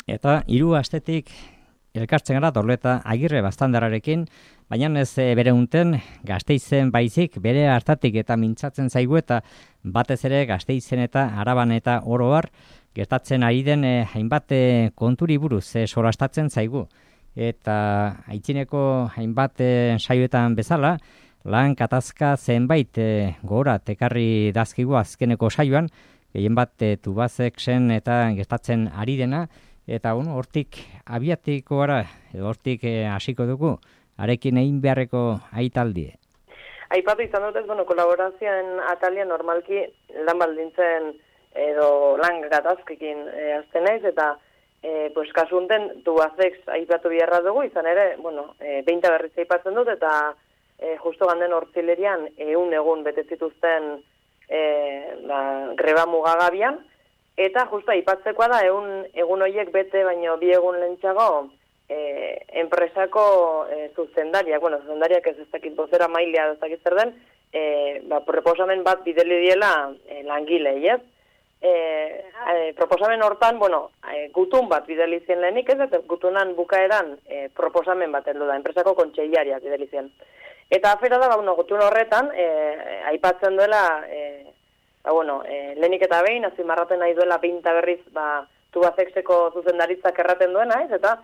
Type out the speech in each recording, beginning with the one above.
Eta 3 astetik elkartzen gara Dorleta Agirre Baztandararekin, baina ez bere unten Gasteizen baizik bere hartatik eta mintzatzen zaigu eta batez ere Gasteizen eta Araban eta oro har gertatzen ari den hainbat konturi buruz solastatzen zaigu. Eta aitzineko hainbat saioetan bezala, lan katazka zenbait gora tekarri dazkigu azkeneko saioan, gehien bat Tubacexen eta gertatzen ari dena, eta hortik abiatiko gara, edo hortik hasiko dugu, arekin egin beharreko aitaldie. Aipatu izan dut ez, kolaborazioen atalia normalki lan baldintzen edo lan gatazkekin azten naiz, eta kasu honetan Tubacex aipatu biharra dugu, izan ere, behinta berriz aipatzen dut, eta justo ganden hortzilerian 100 egun bete zituzten greba mugagabian, eta justo aipatzekoa da, egun horiek bete, baino 2 egun lehentxago, enpresako zuzendariak, zuzendariak ez dakit bozera mailea ez dakit zer den, proposamen bat bideli diela langilei, ez? Proposamen hortan, gutun bat bideli zien lehenik, ez? Eta gutunan bukaeran proposamen bat heldu da, enpresako kontseilariak bideli zien. Eta afera da, gutun horretan, aipatzen duela, lehenik eta behin, azpimarraten nahi duela pinta berriz, Tubacexeko zuzendaritzak erraten duena, ez? Eta,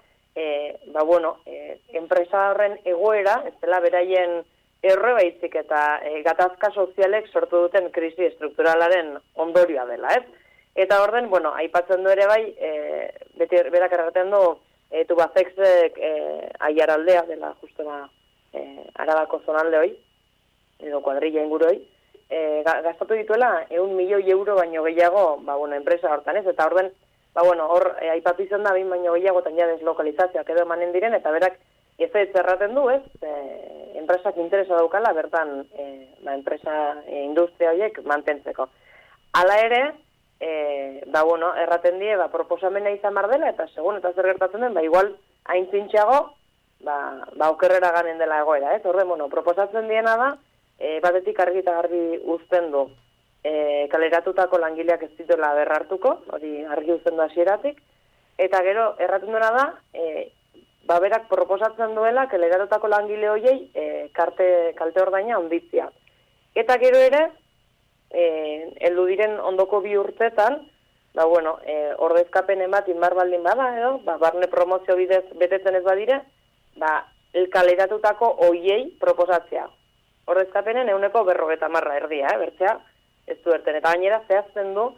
enpresa horren egoera, ez dela beraien erre baizik eta gatazka sozialek sortu duten krisi estrukturalaren ondorioa dela, ez? Eta orden, aipatzen du ere bai, beti berak erraten du, Tubacexek Aiaraldea dela, justo Arabako zonalde hoi, edo kuadrilla inguru hoi, gastatu dituela 100 milioi euro baino gehiago, enpresa hortan, ez? Eta orden, hor aipatu izan da, 20 baino gehiago tan ja deslokalizazioak edo emanen diren, eta berak ez erraten du, ez? Enpresak interesa daukala, bertan, enpresa industria horiek mantentzeko. Hala ere, erraten die, proposamena izan bar dela, eta segun, eta zer gertatzen den, igual, hain zintxago, okerrera ganen dela egoera, ez? Orden, proposatzen diena da, batetik argi eta garbi uzten du, kaleratutako langileak ez dituela berrartuko, hori argi uzten du hasieratik, eta gero, erraten duena da, berak proposatzen duela kaleratutako langile horiei kalte ordaina onditzia. Eta gero ere, heldu diren ondoko 2 urtetan, ordezkapenen bat inbar baldin bada, edo, barne promozio bidez betetzen ez badire, kaleratutako horiei proposatzea. Ordezkapenen 50% erdia, bertzea, ez du erten. Eta gainera zehazten du,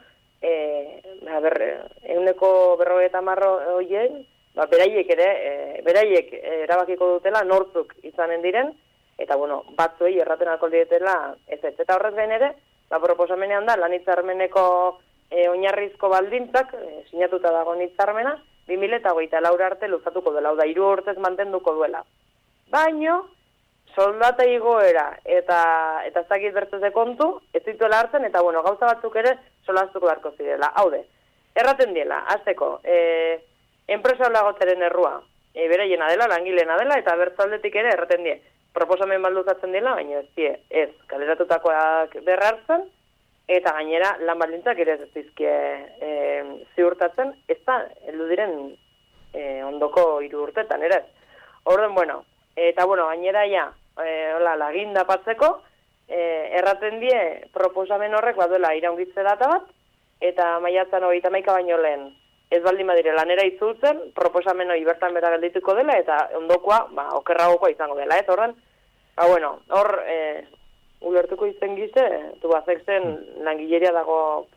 50% horiei, beraiek erabakiko dutela nortzuk izanen diren, eta batzuei erraten alko dietela ez. Eta horrez gain ere, proposamenean da, lan hitzarmeneko oinarrizko baldintzak, sinatuta dago hitzarmena, 2024 arte luzatuko dela, hau da, 3 urtez mantenduko duela. Baino, soldata igoera eta ez dakit bertze kontu, ez dituela hartzen, eta gauza batzuk ere solastuko beharko zirela. Haude, erraten diela, hasteko, enpresa olagotzaren errua, beraiena dela, langileena dela, eta bertzaldetik ere erraten die, proposamen balduzatzen dela, baina ez kaleratutakoak berrartzen, eta gainera lan baldintzak ere ez dizkie ziurtatzen, ez da, heldu diren ondoko 3 urtetan, ere. Orden, eta gainera ja, laginda patzeko, erraten die proposamen horrek baduela iraungitze data bat, eta maiatzan 31 baino lehen, ez baldin badire lanera itzultzen, proposamen hori bertan bera geldituko dela, eta ondokoa, okerragokoa izango dela, ez? Horren, hor, ulertuko izen gize, Tubacexen langileria dago,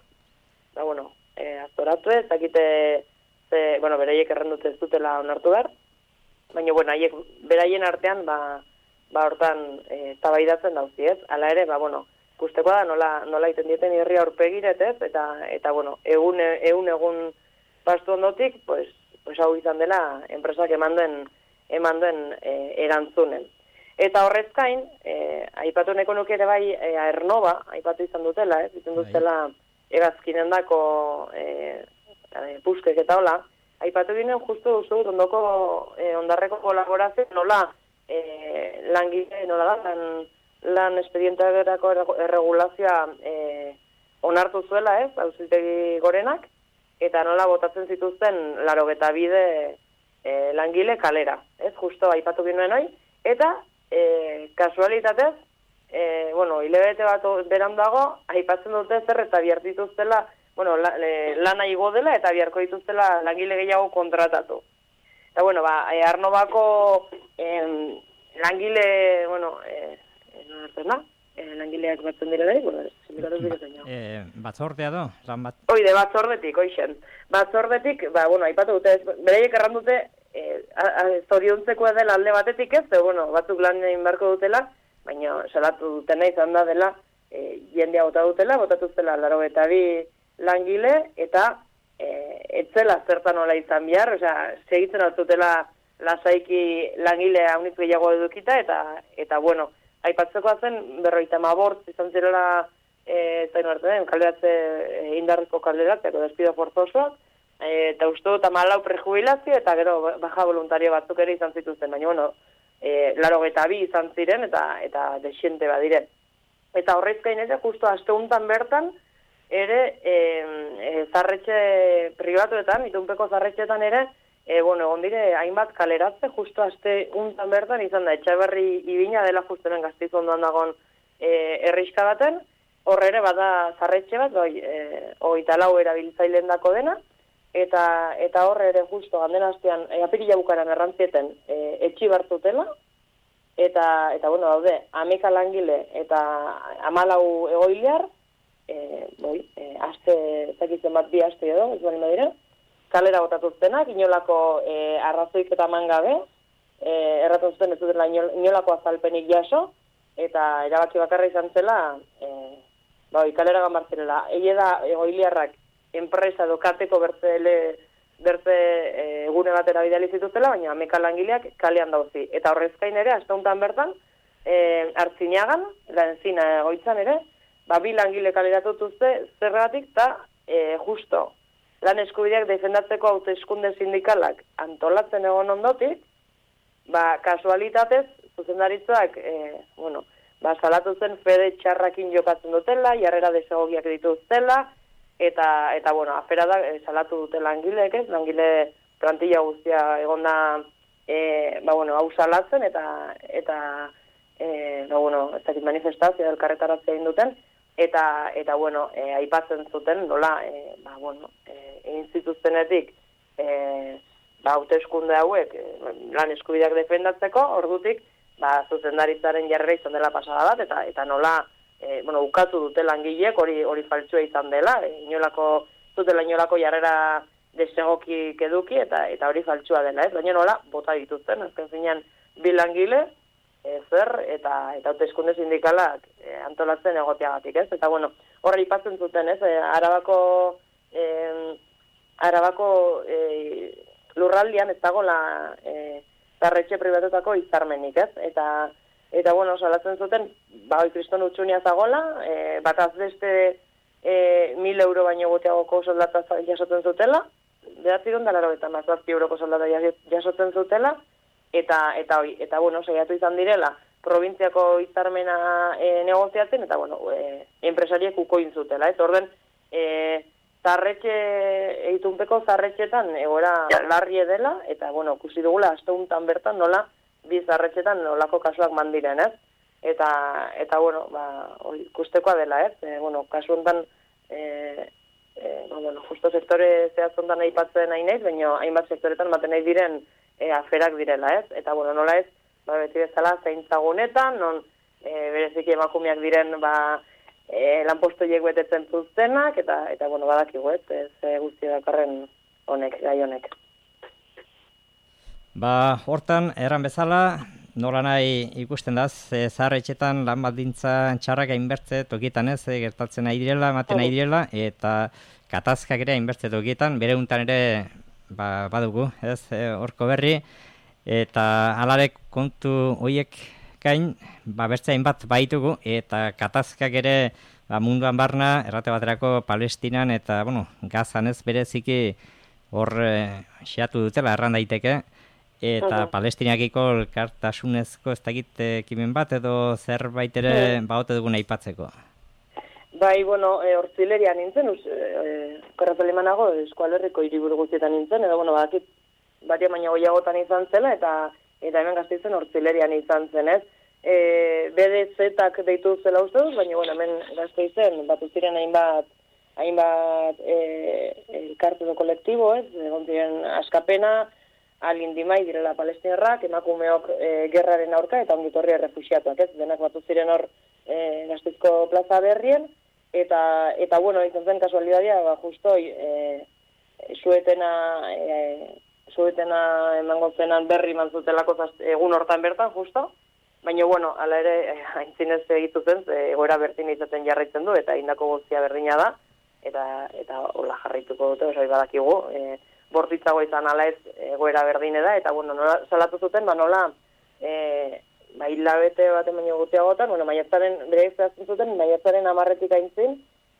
aztoratu ez, dakite, beraiek errendute ez dutela onartu behar, baina, haiek beraien artean, hortan tabaidatzen dauzi, ez? Hala ere, guztekoa da, nola iten dieten irria aurpegiret, ez? Eta egun pastu ondotik, hau izan dela, enpresak eman duen erantzunen. Eta horrezkain, aipatu neko nuke ere bai, Aernova, aipatu izan dutela, ez? Izan dutela, egazkinen dako puskek eta hola, aipatu ginen justu ondoko ondarreko kolaborazio nola langile, nola da, lan espedienteagerako erregulazioa onartu zuela, ez, Auzitegi Gorenak, eta nola botatzen zituzten 82 langile kalera, ez, justo aipatu ginen hori, eta kasualitatez, hilabete bat berandago, aipatzen dute zer eta bihar dituztela, lana igo dela eta biharko dituztela langile gehiago kontratatu. Eta, Arnobako langile, langileak batzen direla, batzordea do? Oide, batzordetik, oixen. Batzordetik, aipatu dute, beraiek erran dute, zoriontzekoa dela alde batetik ez, batzuk lan egin beharko dutela, baina salatu dutena izan da dela, jendea botatu zela 82 langile, eta etzela zertan nola izan behar, segitzen altzutela lasaiki langile haunitz gehiago edukita, eta aipatzekoa zen, 55 izan zirela, kalderatze indarriko kalderatzeako despido forzosoak, eta uste dut 14 prejubilazio, eta gero baja voluntario batzuk ere izan zituzten, baina 82 izan ziren, eta desiente badiren. Eta horreiz gain ere, justo aste untan bertan, ere, zarretxe pribatuetan, itunpeko zarretxetan ere, egon dire, hainbat kaleratze, justo aste untan bertan, izan da, Etxaberri ibina dela justenen Gasteiz ondoan dagoen herriska baten, horre ere bada zarretxe bat, 24 erabiltzaileen dako dena, eta horre ere justo ganden astean, apirila bukaran errantzieten etxi bartzutela, eta daude, 11 langile eta 14 egoiliar, aste, zakitzen bat 2 aste edo, ez bali madira, kalera botatuztenak, inolako arrazoik eta mangabe, erraten zuten ez dutela inolako azalpenik jaso, eta erabaki bakarra izan zela, kalera gambartzerela. Ege da egoiliarrak enpresa dokateko bertze egune batera bidali zituztela, baina 11 langileak kalean dauzi. Eta horrezkain ere, asteuntan bertan, Artzinagan, Lanzina egoitzan ere, 2 langile kaleratutuzte zergatik, eta justo lan eskubideak defendatzeko hauteskunde sindikalak antolatzen egon ondotik, kasualitatez, zuzendaritzoak, salatu zen fede txarrakin jokatzen dutela, jarrera desegokiak dituztela, eta afera da, salatu dute langileek ez, langile plantilla guztia egon da, hau salatzen, eta ez dakit manifestazio elkarretaratzea egin duten, eta aipatzen zuten, nola, egin zituztenetik, hauteskunde hauek, lan eskubideak defendatzeko, ordutik, zuzendaritzaren jarrera izan dela pasada bat, eta nola, ukatu dute langileek, hori faltsua izan dela, zutela inolako jarrera desegokik eduki, eta hori faltsua dela, ez? Baina nola, bota dituzten, azken zinean, 2 langile, eta hauteskunde sindikalak antolatzen egoteagatik, ez? Eta horre ipatzen zuten, ez? Arabako lurraldian ez dagoela zarretxe pribatutako izarmenik, ez? Eta salatzen zuten, kriston utxunia zagola, bat azbeste 1.000 euro baino goteagoko soldata jasotzen zutela, 980 euroko soldata jasotzen zutela, eta saiatu izan direla, probintziako izarmena negoziatzen, eta enpresariek ukoin zutela, ez? Orden, eitunpeko zarretxetan egoera larri dela, eta ikusi dugula asteuntan bertan nola 2 zarretxetan nolako kasuak mandiren, ez? Eta ikustekoa dela, ez? Kasu honetan, justo sektore zehazontan aipatzen nahi naiz, baina hainbat sektoretan maten nahi diren aferak direla, ez? Eta nola ez, beti bezala zaintzagunetan, non bereziki emakumeak diren lanpostoiek betetzen zuztenak, eta badakigu, ez guzti dakarren honek, gai honek. Hortan, erran bezala, nola nahi ikusten da, zaharretxetan lan baldintza txarrak hainbertze tokietan ez, gertatzen nahi direla, ematen nahi direla, eta katazkak ere hainbertze tokietan, bere untan ere badugu, ez, horko berri, eta alarek kontu horiek gain, bertze hainbat baitugu, eta katazkak ere munduan barna, errate baterako Palestinan, eta, Gazan ez bereziki hor xeatu dutela, erran daiteke, eta Palestinakiko elkartasunezko ez dakit ekimen bat, edo zerbait ere baote dugun aipatzeko. Bai, bueno, hortzileria nintzen, Karraz Alemanago, Eskualerriko hiriburu guztietan nintzen, edo, bueno, badakit, batia baina goiagotan izan zela, eta hemen Gasteizen hortzilerian izan zen, ez? BDZ-ak deitu zela uste duz, baina, bueno, hemen Gasteizen, batu ziren hainbat elkarte edo kolektibo, ez? Egon ziren Askapena, Alindimai direla palestinarrak, emakumeok gerraren aurka, eta ongitorri errefuxiatuak, ez? Denak batu ziren hor Gasteizko plaza berrien, eta bueno, izan zen kasualidadia, justo, suetena emango zenan berri manzutelako egun hortan bertan, justo, baina, bueno, ala ere, haintzinez egitu zen, egoera berdin izaten jarraitzen du, eta indako guztia berdina da, eta hola jarraituko dute, osai badakigu, bortitzago izan ala ez egoera berdine da, eta, bueno, nola salatu zuten, nola, hilabete bat baino gutiagotan, bueno, bere zehazten zuten, maiatzaren 10-etik aintzin,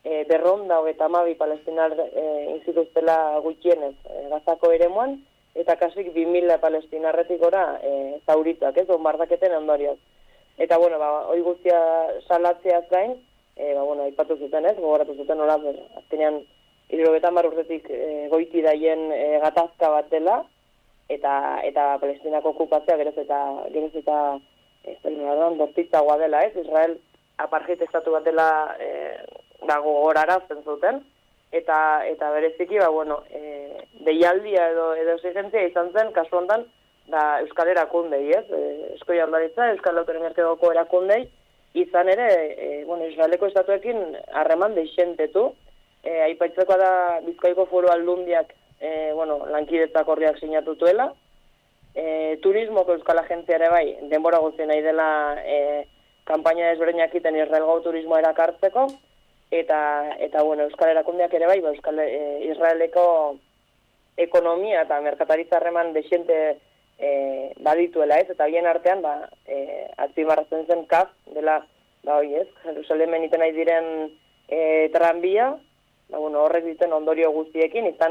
252 palestinar inzituztela gutxienez Gazako eremuan, eta kasik 2000 palestinarretik gora zaurituak, ez, bombardaketen ondorioz. Eta, bueno, hoi guztia salatzeaz gain, aipatu zuten, ez, gogoratu zuten, nola, azkenean, 70 urtetik goiti daien gatazka bat dela, eta Palestinako okupatzea geroz eta bortitzagoa dela, ez? Israel apartheid estatu bat dela gogorarazten zuten, eta bereziki, deialdia edo exigentzia izan zen, kasu hontan, Euskal Erakundei, ez? Eusko Jaurlaritza, Euskal Autonomia Erkidegoko erakundei, izan ere, Israeleko estatuekin harreman deixentetu, aipaitzeko da Bizkaiko Foru Aldundiak, lankidetzak akordioak sinatutuela, turismoko euskal agentzia ere bai, denbora guztien nahi dela kanpaina desberdinak iten Israelgo turismoa erakartzeko, eta euskal erakundeak ere bai, Israeleko ekonomia eta merkataritza harreman dexente badituela, ez? Eta bien artean, atzimarratzen zen KAF, dela, Jerusalemen iten nahi diren tranbia, horrek diten ondorio guztiekin, izan,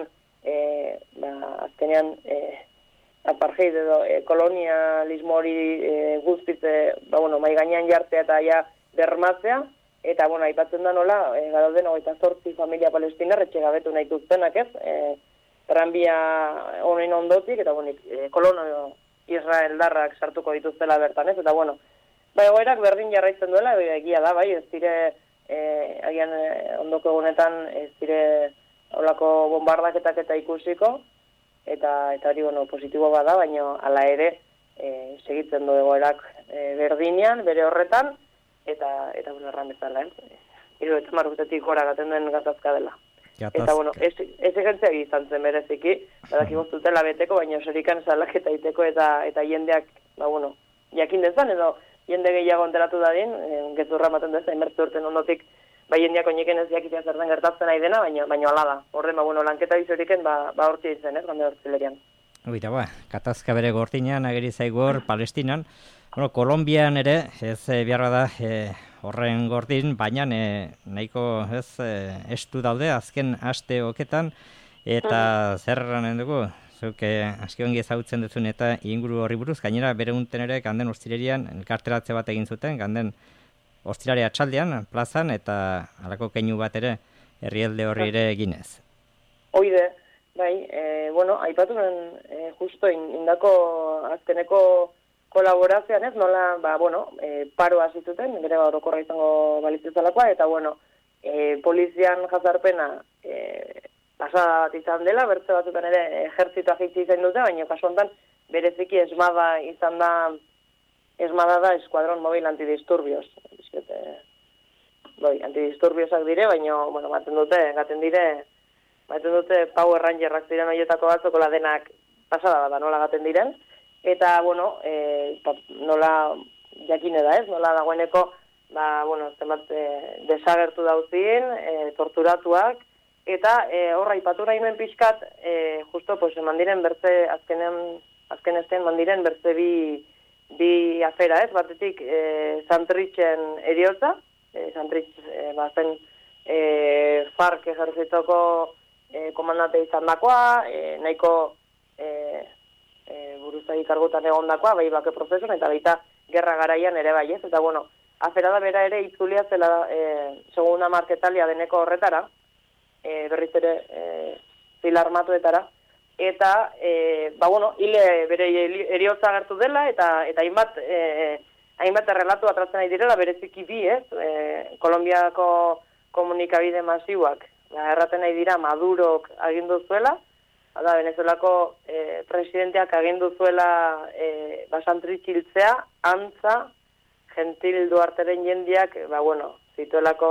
azkenean, apartheid edo kolonialismo hori guztiz, mai gainean jartzea eta ja bermatzea, eta, aipatzen da nola, garauden 28 familia palestinar etxegabetu nahi duztenak, ez? Tranbia honen ondotik, eta, kolono Israeldarrak sartuko dituztela bertan, ez? Eta, egoerak berdin jarraitzen duela, egia da, bai, ez dire, agian ondoko egunetan, ez dire, holako bombardaketak eta ikusiko, eta hori, positibo bada, baina hala ere segitzen du egoerak berdinean, bere horretan, eta erran bezala, eta marrutetik gora gaten den gatazka dela. Eta, ez egentzea izan zen bereziki, badaki goztutela beteko, baina oserikan salaketa iteko eta jendeak, jakin dezan, edo jende gehiago enteratu dadin, gezurra maten dezan, inbertzu urten ondotik, jendeak oineken ez jakitea zer den gertatzen nahi dena, baina hala da. Horren, lanketa bizoriken, hortzi ditzen, ez, gande hortzilerian. Oita, katazka bere gortinean, ageri zaigu hor, Palestinan. Kolombian ere, ez behar da horren gordin, baina nahiko estu daude, azken aste oketan, eta zer ranen dugu, zuke aski ongi ezagutzen duzun eta inguru horri buruz, gainera bere unten ere, ganden ostirerian, elkarteratze bat egin zuten, ganden ostirare atxaldean, plazan, eta halako keinu bat ere, herrialde horri ere eginez. Oide, bai, aipatu ben, justo indako azkeneko kolaborazioan ez, nola, paro hasi zuten, bere orokorra izango balitzezalakoa, eta, polizian jazarpena pasada bat izan dela, bertze batzutan ere ejertzitoa jaitsi izan dute, baina kasu honetan bereziki esmada izan da, esmada da Eskuadron Mobil Antidisturbios. Antidisturbiozak dire, baina, gaten dute Power Rangerrak ziren horietako batzoko denak pasada bat, nola gaten diren, eta, nola jakine da ez, nola dagoeneko, zenbat desagertu dauzien, torturatuak, eta horra ipatu nahi nuen pixkat, justo, eman diren bertze, azken esten, eman diren bertze bi afera, ez? Batetik, Santritzen eriotza, Santrich zen FARC ejertzitoko komandante izan dakoa, nahiko buruzagi kargutan egon dakoa, bai bake prozesun, eta baita gerra garaian ere bai, ez? Eta, afera da bera ere itzulia zela segunda marketalia deneko horretara, berriz ere zila armatuetara, eta, hile bere eriotza agertu dela, eta hainbat errelatu atratzen nahi direla, bereziki bi, Kolombiako komunikabide masiuak, erraten nahi dira Madurok agindu zuela, da, Venezuelako presidenteak agindu zuela Santrich hiltzea, antza, Gentil Duarteren jendiak, zituelako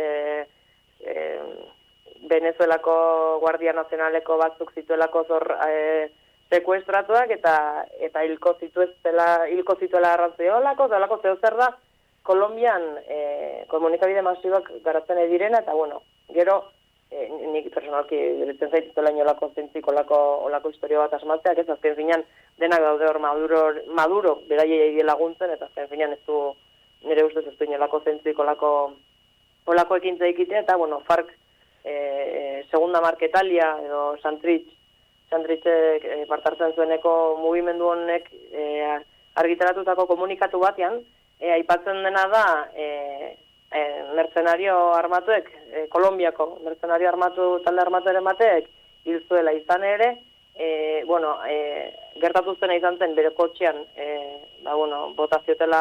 Venezuelako Guardia Nazionaleko batzuk zituelako sekuestratuak eta hilko zituela arrazoiolako, zelako zeo zer da, Kolombian komunikabide masiboak garatzen direna, eta gero, nik personalki diretzen zaituzela inolako zentziko olako historio bat asmatzeak, ez azken finean denak daude hor Maduro beraiei laguntzen, eta azken finean ez du, nire ustez ez du inolako zentziko olako ekintza ekitea, eta FARC segunda marketalia edo Santrich partartzen zueneko mugimendu honek argitaratutako komunikatu batean, aipatzen dena da mercenario armatuek, Kolombiako mercenario talde armatuaren batek hil zuela izan ere, gertatu zena izan zen bere kotxean, botaziotela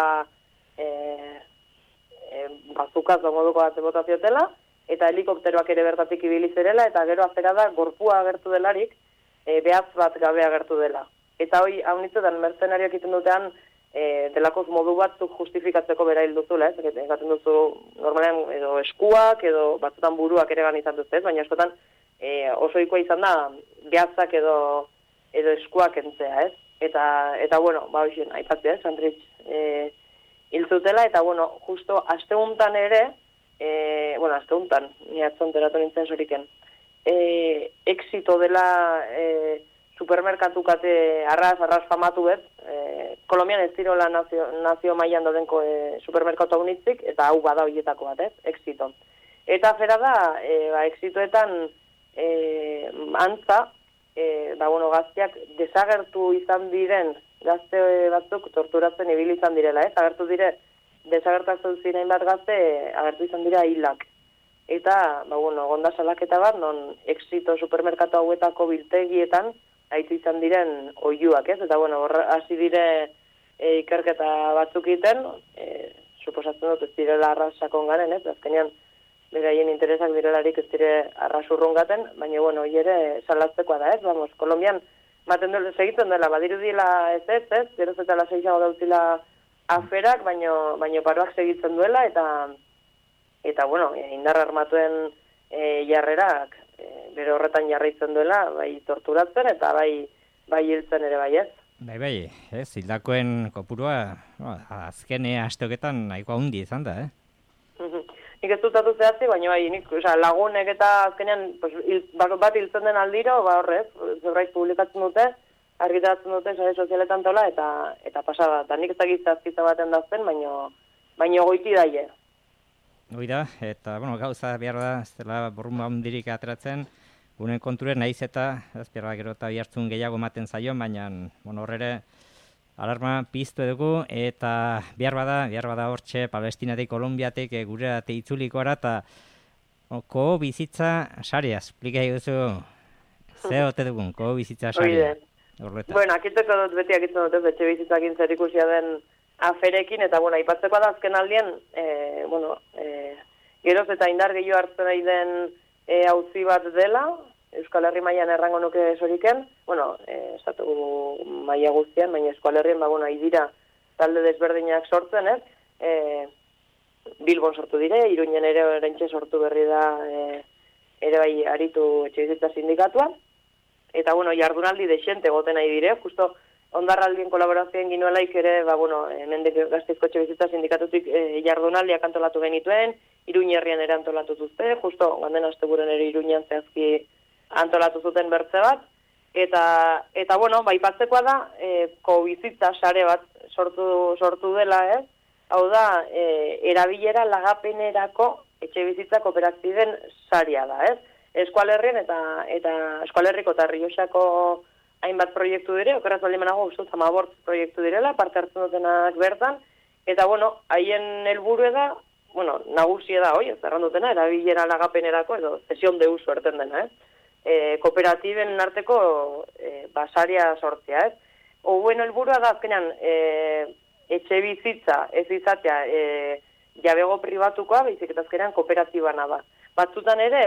bazukaz moduko bat botaziotela, eta helikopteroak ere bertatik ibili zerela, eta gero afera da gorpua agertu delarik, behaz bat gabe agertu dela. Eta hoi, hau nitzetan, mercenarioak egiten dutean, delakoz modu batzuk justifikatzeko bera hil duzula, egaten duzu normalean edo eskuak, edo batzutan buruak ere izan duzte, baina eskotan oso ikoa izan da, behazak edo eskuak entzea, ez? Eta hoxen, aipatzea, Santrich hil zutela, eta justo asteuntan ere, asteuntan, ni atzonteratu nintzen zoriken, exito dela supermerkatu kate arras famatu bet, Kolombian ez dirola nazio mailan daudenko supermerkatu unitzik, eta hau bada horietako bat, exito. Eta afera da, exitoetan antza, gazteak desagertu izan diren gazte batzuk torturatzen ibili izan direla, agertu desagertatzen ziren bat gazte, agertu izan dira hilak. Eta, gonda salaketa bat, non exito supermerkatu hauetako biltegietan, haitu izan diren oiuak, ez? Eta, hasi dire ikerketa batzuk iten, suposatzen dut ez direla arrasakon garen, ez? Azkenean, beraien interesak direlarik ez dire arrasurrungaten, baina, hoi ere salaztekoa da, ez? Kolombian, segitzen dela, badiru dila ez, geroz eta lasaiago dautzila aferak, baina paroak segitzen duela, eta indar armatuen jarrerak bere horretan jarraitzen duela, bai torturatzen eta bai hiltzen ere bai ez. Bai, hildakoen kopurua azken asteoketan nahiko handi izan da, Nik ez dutatu zehazti, baina lagunek eta azkenean bat hiltzen den aldiro, horrez, zerbait publikatzen dute, argitaratzen dute sare sozialetan tola, eta pasada. Eta nik ez dakit azkitza baten dazten, baina goiti daie. Hoi da, eta gauza behar da, ez dela borrumba handirik ateratzen, guren konturen nahiz eta, ez behar da, gero eta bihartzun gehiago ematen zaion, baina horrere alarma piztu dugu, eta behar bada hortxe, Palestinatik, Kolombiatik, gure itzuliko ara, eta ko bizitza sarea, esplika eguzu, ze ote dugun, ko bizitza sarea. Akiteko dut beti akitzen dut, etxe bizitzakin zer ikusia den aferekin, eta aipatzeko da azken aldien, geroz eta indar gehiago hartzen nahi den auzi bat dela, Euskal Herri mailan errango nuke soriken, estatu maila guztian, baina Euskal Herrien, dira talde desberdinak sortzen, Bilbon sortu dire, Iruñen ere orentxe sortu berri da, ere bai aritu etxebizitza sindikatua, eta jardunaldi desente goten nahi dire, justo ondarraldien kolaborazioen ginuelaik ere, hemendik Gasteizko etxebizitza sindikatutik jardunaldiak antolatu genituen, Iruñerrian ere antolatu zuzte, justo ganden asteburen ere Iruñan zehazki antolatu zuten bertze bat, eta ipatzeko da, ko-bizitza sare bat sortu dela, hau da, erabilera lagapenerako etxebizitza kooperaktiben saria da, Eskualerrien eta Eskualerriko eta Rioxako hainbat proiektu dire, okeraz baldin manago, ustuz amabort proiektu direla, parte hartzen dutenak bertan, Eta, bueno, haien helburu da, bueno, nagusia da, ez errandutena, erabilera lagapenerako, edo zesion de uso erten dena, kooperatiben arteko basaria sortzea, Houen helburua da, azkenean, etxe bizitza ez izatea jabego pribatukoa, baizik eta azkenean kooperatibana da. Batzutan ere,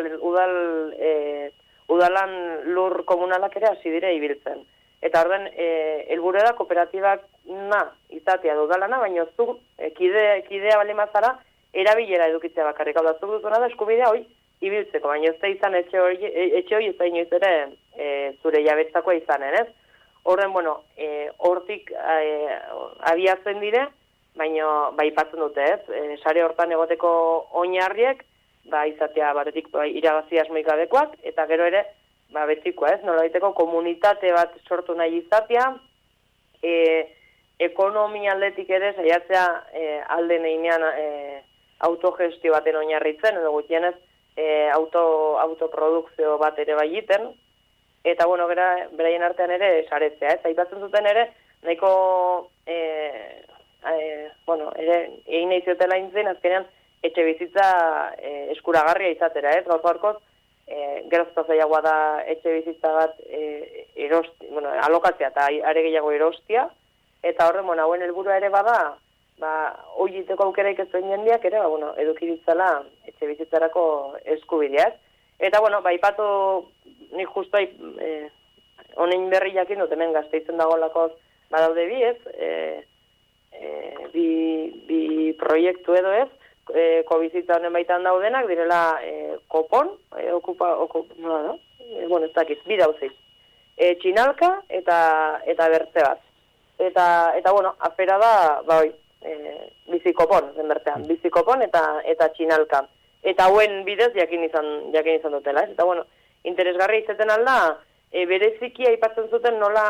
udalan lur komunalak ere hasi dire ibiltzen. Eta orden, helburua da kooperatibak izatea da udalana, baina zu kidea bale mazara erabilera edukitzea bakarrik. Hau da, zuk dutuna da eskubidea hoi ibiltzeko, baina ez da izan etxe hoi ez da inoiz ere zure jabetzakoa izanen, ez? Horren, bueno, hortik abiatzen dire, baina ipatzen dute, ez? Sare hortan egoteko oinarriek, izatea batetik iragazi asmoik gabekoak, eta gero ere, betikoa, ez? Nolabaiteko komunitate bat sortu nahi izatea, ekonomia aldetik ere, saiatzea alde neinean autogestio baten oinarritzen, edo gutienez, autoprodukzio bat ere bai egiten, eta, bueno, beraien artean ere saretzea, ez? Aipatzen zuten ere, nahiko, egin nahi ziotela intzen, azkenean, etxe bizitza eskuragarria izatera, ez? Gaurkoz, gerozta zailagoa da etxe bizitza bat alokatzea eta are gehiago erostia, eta horren, hauen helburua ere bada, horieteko aukeraik ez duen jendeak ere, eduki ditzala etxe bizitzarako eskubidea, ez? Eta, ipatu nik justu honen berri jakin dut, hemen Gasteizen dagoelakoz badaude bi, ez? Bi proiektu edo ez, kobizitza honen baitan daudenak, direla kopon, ez dakiz, bi dauziz. Txinalka eta bertze bat. Eta afera da, bizikopon, zen bertean, bizikopon eta txinalka. Eta hauen bidez jakin izan dutela, ez? Eta, interesgarri izaten alda, bereziki aipatzen zuten nola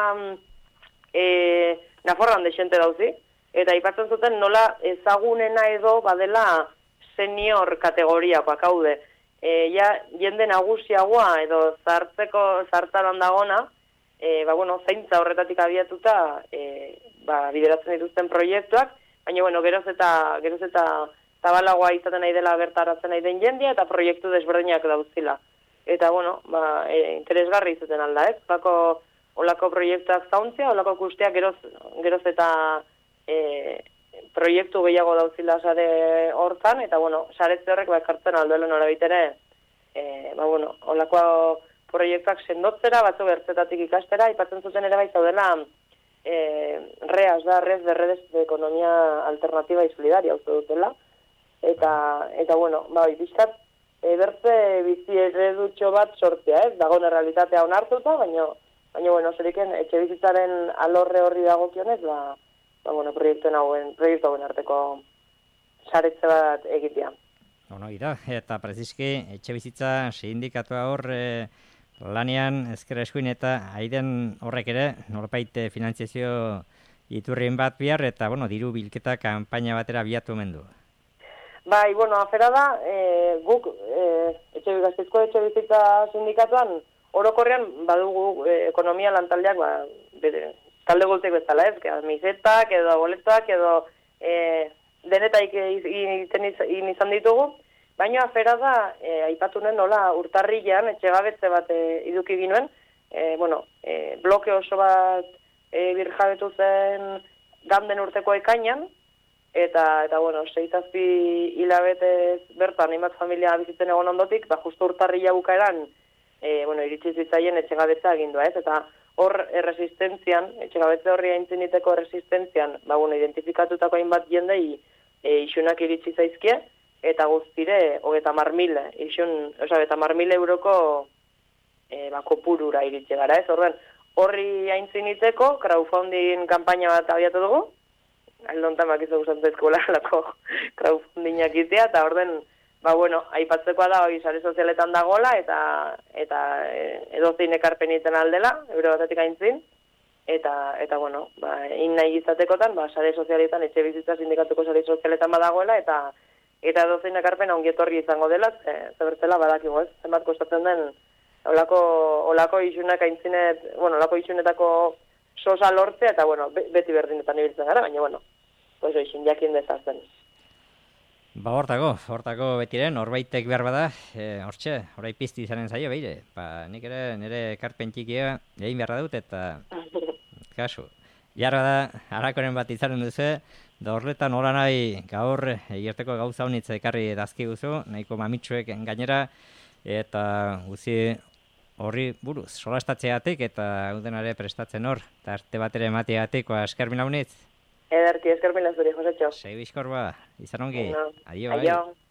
Nafarroan desente dauzi, eta aipatzen zuten nola ezagunena edo badela senior kategoriakoak haude. Jende nagusiagoa edo zartaran dagona, zaintza horretatik abiatuta bideratzen dituzten proiektuak, baina, geroz eta zabalagoa izaten nahi dela bertaratzen nahi den jendia, eta proiektu desberdinak dauzila. Eta, interesgarri izaten alda, ez? Olako proiektuak zauntzia, olako kusteak geroz eta proiektu gehiago dauzila sare hortan, eta, saretze horrek ekartzen alduela nola bitere, olako proiektuak sendotzera, batzu bertzetatik ikastera, ipatzen zuten ere bai zaudela, REAS da, Red de Redes de Economía Alternativa y Solidaria, uste dutela, eta bizkat, bertze bizi eredutxo bat sortzea, ez? Dagoen realitatea onartuta, baina, zeriken, etxe bizitzaren alorre horri dagokionez, proiektu hauen arteko saretze bat egitea. Eta preziski, etxe bizitza sindikatua hor lanean ezker eskuin eta aiden horrek ere, norbait finantziazio iturrien bat bihar, eta, diru bilketa kanpaina batera biatu omen du. Afera da, guk Gasteizko etxe bizitza sindikatuan orokorrean badugu ekonomia lantaldeak talde guztiak bezala, ez? Misetak edo boletoak edo denetaik izan ditugu, baina afera da, aipatunen nola urtarrilean etxegabetze bat iduki ginuen, bloke oso bat birjabetu zen ganden urteko ekainan, eta 6-7 hilabetez bertan hainbat familia bizitzen egon ondotik, justu urtarrila bukaeran, iritsi zitzaien etxegabetza agindua, ez? Eta hor erresistentzian, etxegabetze horri aintziniteko erresistentzian, identifikatutako hainbat jendei isunak iritsi zaizkie, eta guztire, 30.000 euroko kopurura iritsi gara, ez? Horri aintziniteko, crowdfunding kanpaina bat abiatu dugu, aldontan bakizu gustantzezkoela lako crowdfundingak itea, eta orden, aipatzekoa da, sare sozialetan dagoela, eta edozein ekarpen egiten aldela, euro batetik aintzin, eta nahi izatekotan, sare sozialetan, etxe bizitza sindikatuko sare sozialetan badagoela, eta edozein ekarpen ongietorri izango dela, zebertzela badakigu, ez? Zenbat kostatzen den, olako isunak aintzinet, olako isunetako sosa lortzea, eta beti berdinetan ibiltzen gara, baina pues oixin, jakin dezazten. Ba, hortako betiren, horbaitek behar bada, hortxe, horai pizti izanen zaio, beire. Nik ere nire ekarpen txikia egin beharra dut, eta kasu. Jarra da, harakoren bat izanen duzu, da horretan hola nahi gaur egerteko gauza honitza ekarri dazki guzu, nahiko mamitsuek gainera, eta guzi horri buruz, solastatzeatik eta udenare prestatzen hor, eta arte bat ere mateatik, eskermin launitz. Ederki, eskermin lazuri, Josetxo. Segi bizkor ba, izan ongi. No. Adio, Aio.